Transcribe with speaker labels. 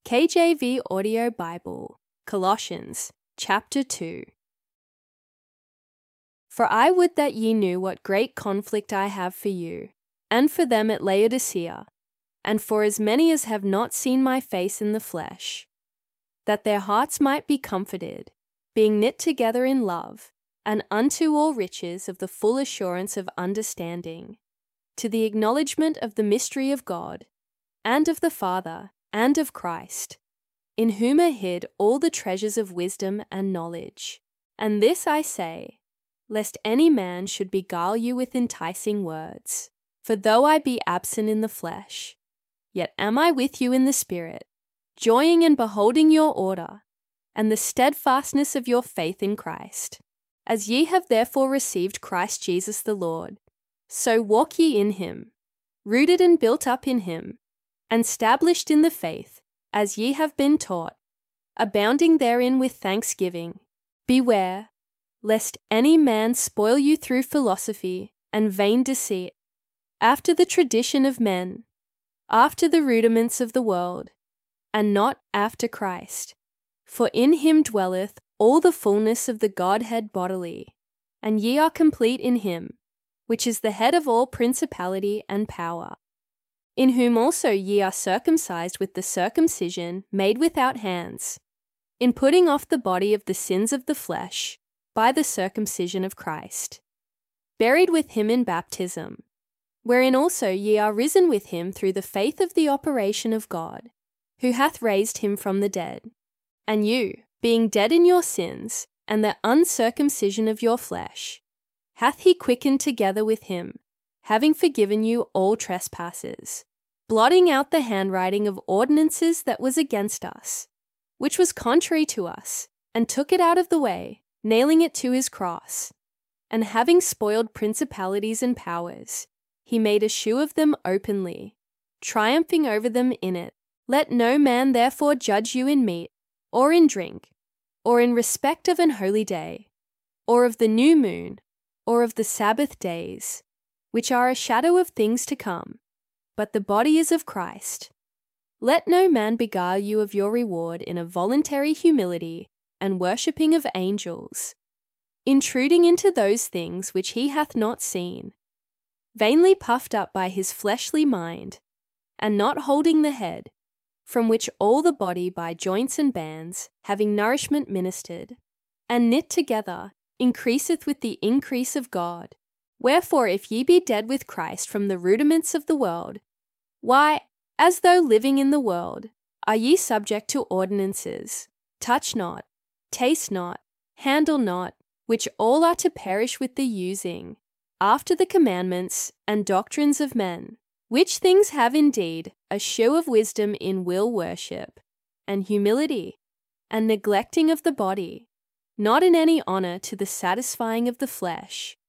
Speaker 1: KJV Audio Bible, Colossians, chapter 2. For I would that ye knew what great conflict I have for you, and for them at Laodicea, and for as many as have not seen my face in the flesh, that their hearts might be comforted, being knit together in love, and unto all riches of the full assurance of understanding, to the acknowledgement of the mystery of God, and of the Father, and of Christ, in whom are hid all the treasures of wisdom and knowledge. And this I say, lest any man should beguile you with enticing words. For though I be absent in the flesh, yet am I with you in the Spirit, joying and beholding your order, and the steadfastness of your faith in Christ. As ye have therefore received Christ Jesus the Lord, so walk ye in him, rooted and built up in him, and stablished in the faith, as ye have been taught, abounding therein with thanksgiving. Beware, lest any man spoil you through philosophy and vain deceit, after the tradition of men, after the rudiments of the world, and not after Christ. For in him dwelleth all the fullness of the Godhead bodily, and ye are complete in him, which is the head of all principality and power, in whom also ye are circumcised with the circumcision made without hands, in putting off the body of the sins of the flesh by the circumcision of Christ, buried with him in baptism, wherein also ye are risen with him through the faith of the operation of God, who hath raised him from the dead. And you, being dead in your sins, and the uncircumcision of your flesh, hath he quickened together with him, having forgiven you all trespasses, blotting out the handwriting of ordinances that was against us, which was contrary to us, and took it out of the way, nailing it to his cross. And having spoiled principalities and powers, he made a shoe of them openly, triumphing over them in it. Let no man therefore judge you in meat, or in drink, or in respect of an holy day, or of the new moon, or of the Sabbath days, which are a shadow of things to come, but the body is of Christ. Let no man beguile you of your reward in a voluntary humility and worshipping of angels, intruding into those things which he hath not seen, vainly puffed up by his fleshly mind, and not holding the head, from which all the body by joints and bands, having nourishment ministered, and knit together, increaseth with the increase of God. Wherefore, if ye be dead with Christ from the rudiments of the world, why, as though living in the world, are ye subject to ordinances, touch not, taste not, handle not, which all are to perish with the using, after the commandments and doctrines of men, which things have indeed a show of wisdom in will worship, and humility, and neglecting of the body, not in any honour to the satisfying of the flesh,